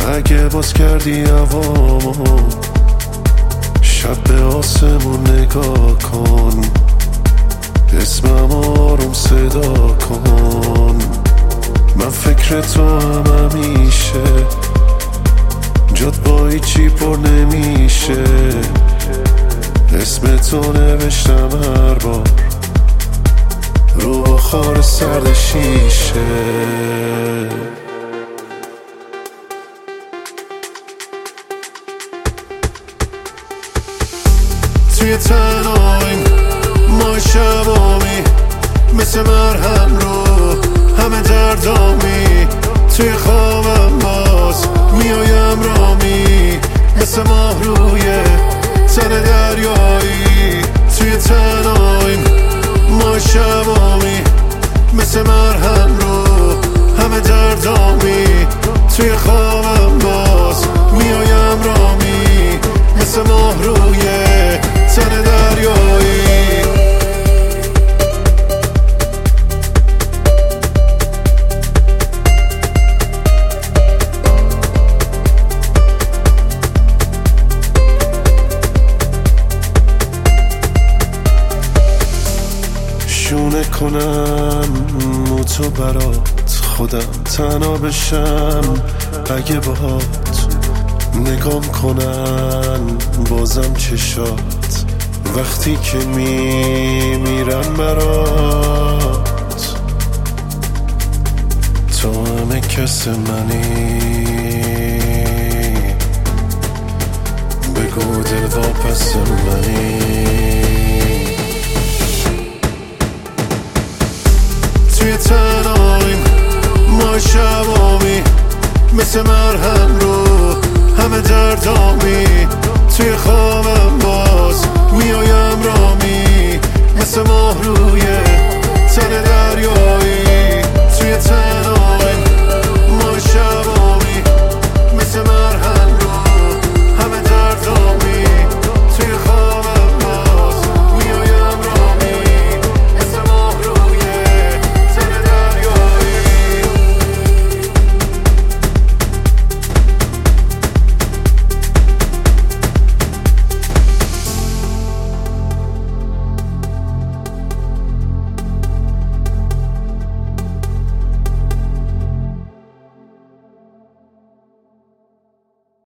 اگه باز کردی هوامو شب به آسمون نگاه کن، اسمم آروم صدا کن. من فکر تو هم همیشه، جات با هیچی پر نمیشه. اسم تو نوشتم هر بار رو بخار سرد شیشه. توی تنهاییم ما شبامی، مثل مرهم رو همه دردامی. توی خوابم باز میایم رامی، مثل ماه روی تن دریایی. توی تنهاییم ما شبامی، مثل مرهم رو همه دردامی. توی خوابم باز میایم رامی، مثل ماه روی تن دریایی. شونه کنم موتو برات، خودم تنها بشم اگه باهات. نگام کنن بازم چشات وقتی که میمیرم برات. تو همه کس منی، بگو دل واپس منی. توی تنهاییم ما شبامی، مثل مرهم رو همه دردامی. توی